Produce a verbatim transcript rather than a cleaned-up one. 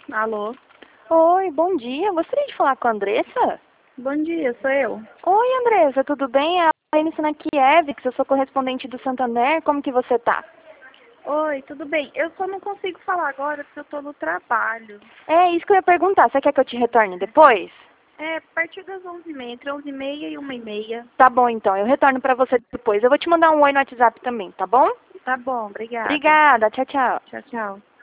Alô? Oi, bom dia. Gostaria de falar com a Andressa? Bom dia, sou eu. Oi, Andressa, tudo bem? É a Aline Kiev, que eu sou correspondente do Santander. Como que você tá? Oi, tudo bem? Eu só não consigo falar agora porque eu tô no trabalho. É isso que eu ia perguntar. Você quer que eu te retorne depois? É, a partir das onze e meia, entre onze e meia e uma e meia. Tá bom, então. Eu retorno pra você depois. Eu vou te mandar um oi no WhatsApp também, tá bom? Tá bom, obrigada. Obrigada. Tchau, tchau. Tchau, tchau.